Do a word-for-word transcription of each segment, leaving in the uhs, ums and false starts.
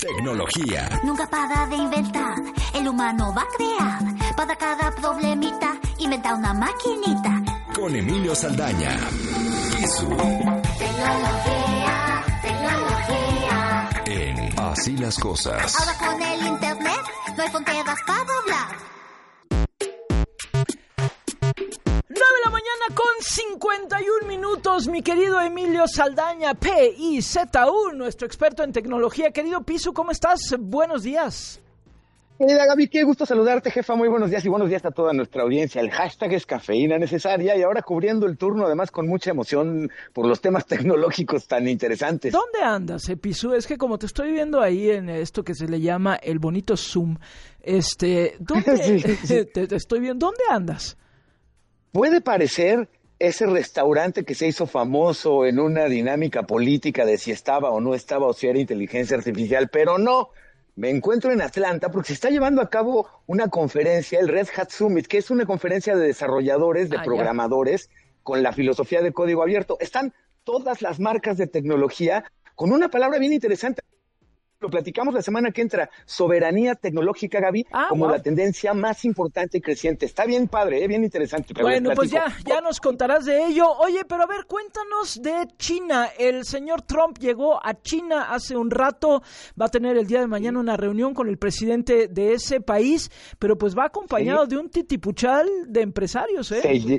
Tecnología. Nunca para de inventar, el humano va a crear. Para cada problemita, inventa una maquinita. Con Emilio Saldaña. Pisu. Tecnología, tecnología. En Así las Cosas. Ahora con el internet, no hay fronteras para hablar. nueve de la mañana con cincuenta y un minutos, mi querido Emilio Saldaña, P I Z U, nuestro experto en tecnología. Querido Pisu, ¿cómo estás? Buenos días. Querida Gaby, qué gusto saludarte, jefa. Muy buenos días y buenos días a toda nuestra audiencia. El hashtag es cafeína necesaria y ahora cubriendo el turno, además con mucha emoción por los temas tecnológicos tan interesantes. ¿Dónde andas, eh, Pisu? Es que como te estoy viendo ahí en esto que se le llama el bonito Zoom, este, ¿dónde Sí, sí. Te, te estoy viendo? ¿Dónde andas? Puede parecer ese restaurante que se hizo famoso en una dinámica política de si estaba o no estaba o si era inteligencia artificial, pero no. Me encuentro en Atlanta porque se está llevando a cabo una conferencia, el Red Hat Summit, que es una conferencia de desarrolladores, de Ah, programadores, con la filosofía de código abierto. Están todas las marcas de tecnología con una palabra bien interesante. Lo platicamos la semana que entra, soberanía tecnológica, Gaby, Ah, como wow. la tendencia más importante y creciente. Está bien padre, ¿eh? Bien interesante. Pero Bueno, les pues platico. ya, ya nos contarás de ello. Oye, pero a ver, cuéntanos de China. El señor Trump llegó a China hace un rato, va a tener el día de mañana una reunión con el presidente de ese país, pero pues va acompañado Sí. de un titipuchal de empresarios, ¿eh? Se, lle-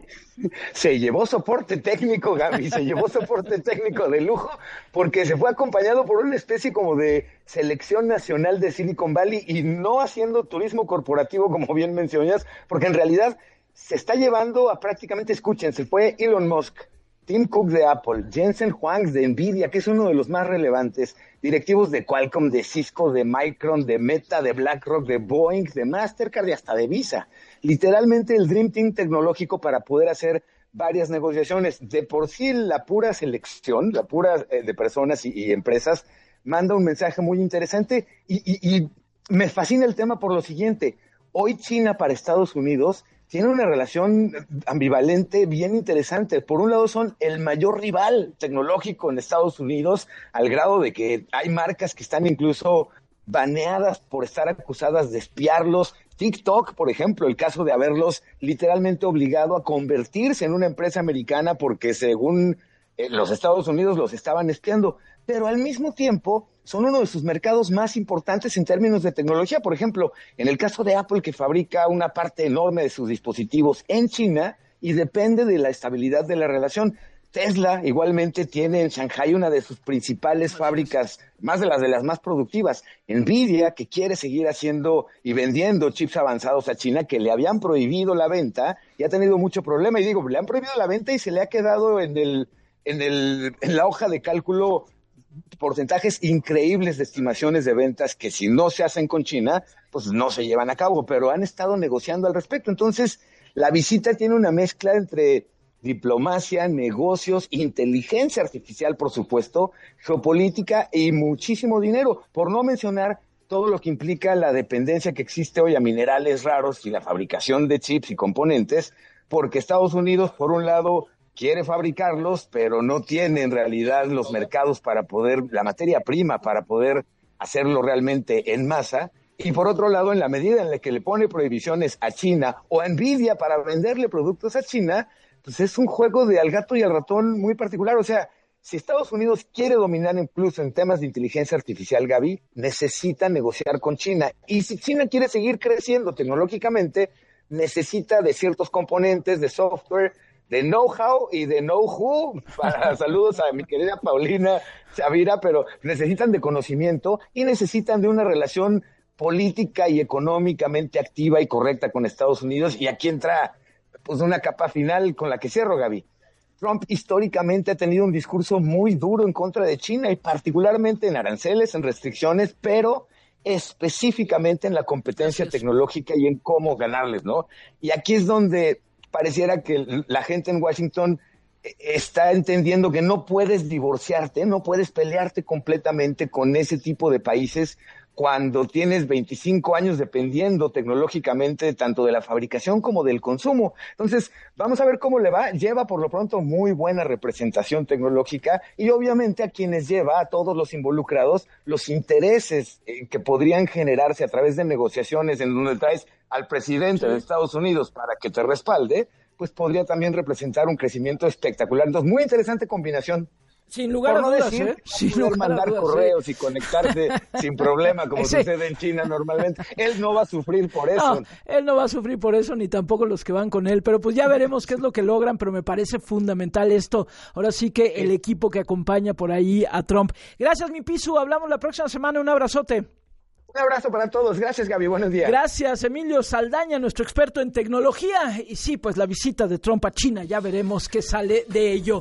se llevó soporte técnico, Gaby, se llevó soporte técnico de lujo, porque se fue acompañado por una especie como de selección nacional de Silicon Valley y no haciendo turismo corporativo, como bien mencionas, porque en realidad se está llevando a prácticamente, escuchen, se fue Elon Musk, Tim Cook de Apple, Jensen Huang de Nvidia, que es uno de los más relevantes, directivos de Qualcomm, de Cisco, de Micron, de Meta, de BlackRock, de Boeing, de Mastercard y hasta de Visa. Literalmente el Dream Team tecnológico para poder hacer varias negociaciones. De por sí la pura selección, la pura eh, de personas y, y empresas, manda un mensaje muy interesante y, y, y me fascina el tema por lo siguiente. Hoy China para Estados Unidos tiene una relación ambivalente bien interesante. Por un lado son el mayor rival tecnológico en Estados Unidos, al grado de que hay marcas que están incluso baneadas por estar acusadas de espiarlos. TikTok, por ejemplo, el caso de haberlos literalmente obligado a convertirse en una empresa americana porque según eh, los Estados Unidos los estaban espiando. Pero al mismo tiempo son uno de sus mercados más importantes en términos de tecnología. Por ejemplo, en el caso de Apple, que fabrica una parte enorme de sus dispositivos en China y depende de la estabilidad de la relación. Tesla igualmente tiene en Shanghái una de sus principales fábricas, más de las de las más productivas. Nvidia, que quiere seguir haciendo y vendiendo chips avanzados a China, que le habían prohibido la venta y ha tenido mucho problema. Y digo, le han prohibido la venta y se le ha quedado en el, en el, en la hoja de cálculo porcentajes increíbles de estimaciones de ventas que si no se hacen con China, pues no se llevan a cabo, pero han estado negociando al respecto. Entonces, la visita tiene una mezcla entre diplomacia, negocios, inteligencia artificial, por supuesto, geopolítica y muchísimo dinero, por no mencionar todo lo que implica la dependencia que existe hoy a minerales raros y la fabricación de chips y componentes, porque Estados Unidos, por un lado, quiere fabricarlos, pero no tiene en realidad los mercados para poder, la materia prima para poder hacerlo realmente en masa. Y por otro lado, en la medida en la que le pone prohibiciones a China o a Nvidia para venderle productos a China, pues es un juego de al gato y al ratón muy particular. O sea, si Estados Unidos quiere dominar incluso en temas de inteligencia artificial, Gaby, necesita negociar con China. Y si China quiere seguir creciendo tecnológicamente, necesita de ciertos componentes, de software, de know-how y de know-who. Para saludos a mi querida Paulina Chavira, pero necesitan de conocimiento y necesitan de una relación política y económicamente activa y correcta con Estados Unidos. Y aquí entra pues una capa final con la que cierro, Gaby. Trump históricamente ha tenido un discurso muy duro en contra de China y particularmente en aranceles, en restricciones, pero específicamente en la competencia tecnológica y en cómo ganarles, ¿no? Y aquí es donde pareciera que la gente en Washington está entendiendo que no puedes divorciarte, no puedes pelearte completamente con ese tipo de países cuando tienes veinticinco años dependiendo tecnológicamente tanto de la fabricación como del consumo. Entonces, vamos a ver cómo le va. Lleva por lo pronto muy buena representación tecnológica y obviamente a quienes lleva, a todos los involucrados, los intereses eh, que podrían generarse a través de negociaciones en donde traes al presidente sí. de Estados Unidos para que te respalde, pues podría también representar un crecimiento espectacular. Entonces, muy interesante combinación. Sin lugar Por a no dudas, decir, ¿eh? Sin poder lugar mandar a dudas, correos sí. y conectarse sin problema, como sí. sucede en China normalmente. Él no va a sufrir por eso. No, él no va a sufrir por eso, ni tampoco los que van con él. Pero pues ya veremos qué es lo que logran, pero me parece fundamental esto. Ahora sí que el equipo que acompaña por ahí a Trump. Gracias, mi Pisu. Hablamos la próxima semana. Un abrazote. Un abrazo para todos. Gracias, Gaby. Buenos días. Gracias, Emilio Saldaña, nuestro experto en tecnología. Y sí, pues la visita de Trump a China, ya veremos qué sale de ello.